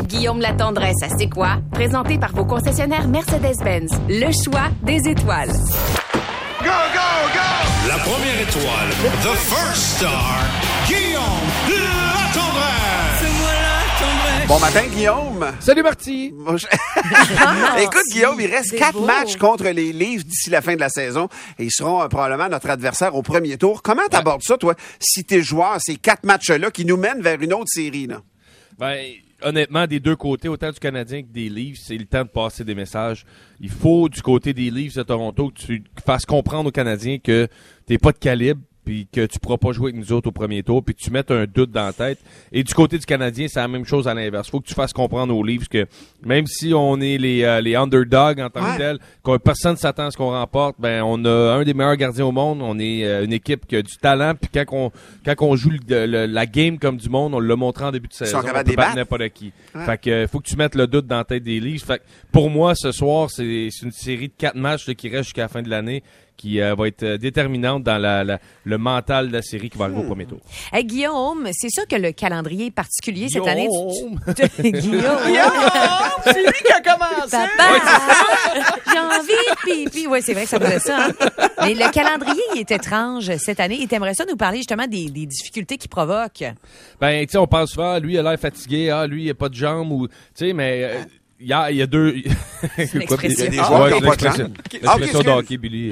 Guillaume Latendresse à C'est quoi? Présenté par vos concessionnaires Mercedes-Benz. Le choix des étoiles. Go, go, go! La première étoile, the first star, Guillaume Latendresse. C'est moi Latendresse. Bon matin, Guillaume. Salut, Marty. Écoute, Guillaume, il reste 4 matchs contre les Leafs d'ici la fin de la saison et ils seront probablement notre adversaire au premier tour. Comment t'abordes ça, toi, si t'es joueur, ces 4 matchs-là qui nous mènent vers une autre série, là? Ben, honnêtement, des deux côtés, autant du Canadien que des Leafs, c'est le temps de passer des messages. Il faut, du côté des Leafs de Toronto, que tu fasses comprendre aux Canadiens que t'es pas de calibre, puis que tu pourras pas jouer avec nous autres au premier tour, puis que tu mettes un doute dans la tête. Et du côté du Canadien, c'est la même chose à l'inverse. Il faut que tu fasses comprendre aux Leafs que même si on est les underdogs en tant que tel, que personne ne s'attend à ce qu'on remporte, ben on a un des meilleurs gardiens au monde, on est une équipe qui a du talent, puis quand on joue la game comme du monde, on l'a montré en début de saison, on peut battre n'importe qui. Fait que faut que tu mettes le doute dans la tête des Leafs. Fait que pour moi, ce soir, c'est une série de 4 matchs là, qui reste jusqu'à la fin de l'année, qui va être déterminante dans le mental de la série qui va arriver au premier tour. Hey, Guillaume, c'est sûr que le calendrier est particulier cette année. Guillaume! C'est lui qui a commencé! Papa! J'ai envie de pipi. Oui, c'est vrai que ça faisait ça. Hein? Mais le calendrier, il est étrange cette année. Et t'aimerais ça nous parler justement des difficultés qu'il provoque? Ben, tu sais, on parle souvent, lui, il a l'air fatigué, lui, il a pas de jambes, ou, tu sais, mais... Il y a deux... C'est une expression. Il y a des joueurs qui n'ont pas de jambes. L'expression de hockey, Billy.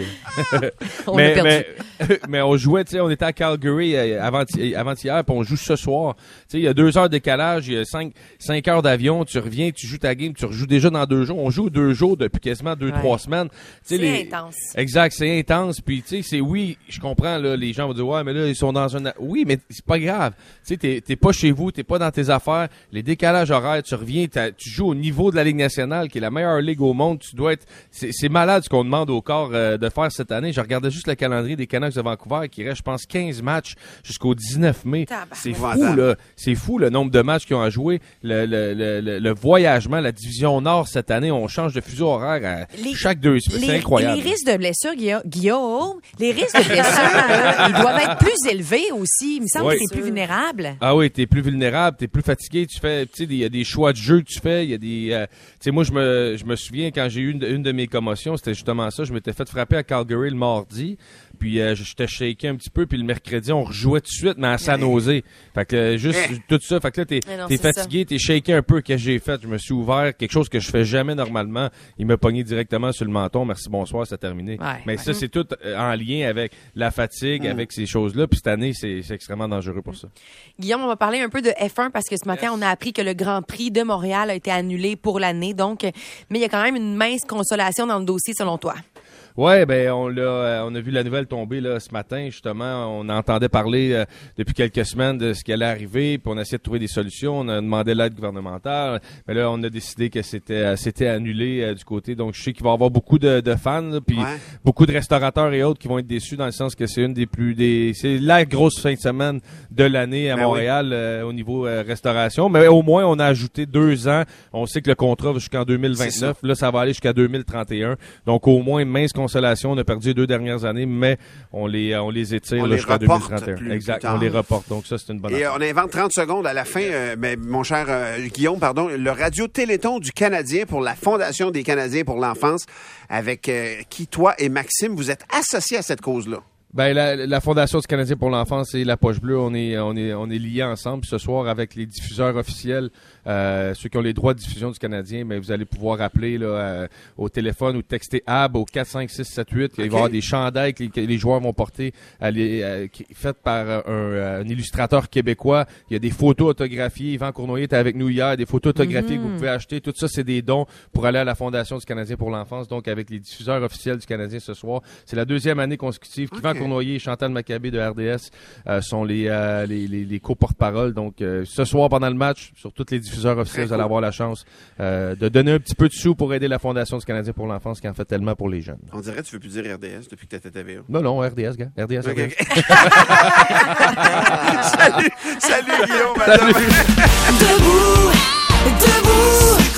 mais on jouait, tu sais, on était à Calgary avant-hier, puis on joue ce soir. Tu sais, il y a 2 heures de décalage, il y a 5 heures d'avion, tu reviens, tu joues ta game, tu rejoues déjà dans 2 jours. On joue 2 jours depuis quasiment 2-3 semaines. C'est intense. Exact, c'est intense. Puis, tu sais, oui, je comprends, là, les gens vont dire, ouais, mais là, ils sont dans un... Oui, mais c'est pas grave. Tu sais, t'es pas chez vous, t'es pas dans tes affaires. Les décalages horaires, tu reviens, tu joues au niveau de la Ligue nationale, qui est la meilleure ligue au monde. Tu dois être... C'est malade ce qu'on demande au corps de faire cette année. Je regardais juste le calendrier des Canucks de Vancouver, qui reste, je pense, 15 matchs jusqu'au 19 mai. C'est fou, là. C'est fou, le nombre de matchs qu'ils ont à jouer. Le voyagement, la division Nord cette année, on change de fuseau horaire chaque 2 semaines. C'est incroyable. Les risques de blessure, Guillaume, les risques de blessure, ils doivent être plus élevés aussi. Il me semble que t'es plus vulnérable. Ah oui, t'es plus vulnérable, t'es plus fatigué. Tu fais, tu sais, il y a des choix de jeu que tu fais. Il y a des... tu sais, moi, je me souviens quand j'ai eu une de mes commotions, c'était justement ça. Je m'étais fait frapper à Calgary le mardi. Puis j'étais shaké un petit peu, puis le mercredi, on rejouait tout de suite, mais à San Jose. Fait que juste tout ça, fait que là, t'es fatigué, t'es shaké un peu. Qu'est-ce que j'ai fait? Je me suis ouvert, quelque chose que je fais jamais normalement. Il m'a pogné directement sur le menton. Merci, bonsoir, c'est terminé. Mais ça, c'est tout en lien avec la fatigue, avec ces choses-là. Puis cette année, c'est extrêmement dangereux pour ça. Guillaume, on va parler un peu de F1 parce que ce matin, on a appris que le Grand Prix de Montréal a été annulé pour l'année. Donc, mais il y a quand même une mince consolation dans le dossier, selon toi. Ouais, ben on a vu la nouvelle tomber là ce matin, justement. On entendait parler depuis quelques semaines de ce qui allait arriver, puis on a essayé de trouver des solutions. On a demandé l'aide gouvernementale, mais là on a décidé que c'était annulé du côté. Donc je sais qu'il va y avoir beaucoup de fans, puis beaucoup de restaurateurs et autres qui vont être déçus dans le sens que c'est c'est la grosse fin de semaine de l'année à Montréal au niveau restauration. Mais au moins on a ajouté 2 ans. On sait que le contrat va jusqu'en 2029. Là ça va aller jusqu'à 2031. Donc au moins mince consolation. On a perdu les 2 dernières années, mais on les étire jusqu'à 2031. Exact, on les reporte. Donc ça, c'est une bonne affaire. On invente 30 secondes à la fin, mais mon cher Guillaume, le radio Téléthon du Canadien pour la Fondation des Canadiens pour l'enfance, avec qui, toi et Maxime, vous êtes associés à cette cause-là. Ben la Fondation du Canadien pour l'enfance et la Poche Bleue, on est liés ensemble ce soir avec les diffuseurs officiels, ceux qui ont les droits de diffusion du Canadien. Mais vous allez pouvoir appeler là, au téléphone ou texter AB au 45678. Il va y avoir des chandails que les joueurs vont porter, faites par un illustrateur québécois. Il y a des photos autographiées. Yvan Cournoyer était avec nous hier, des photos autographiées que vous pouvez acheter. Tout ça, c'est des dons pour aller à la Fondation du Canadien pour l'enfance. Donc avec les diffuseurs officiels du Canadien ce soir, c'est la 2e année consécutive. Cournoyer et Chantal Maccabé de RDS sont les co-porte-parole. Donc, ce soir, pendant le match, sur tous les diffuseurs officiels, vous allez avoir la chance de donner un petit peu de sous pour aider la Fondation du Canadien pour l'enfance qui en fait tellement pour les jeunes. On dirait que tu veux plus dire RDS depuis que tu étais TVA. Non, RDS, gars. RDS. Okay. Salut Guillaume. Salut. Debout.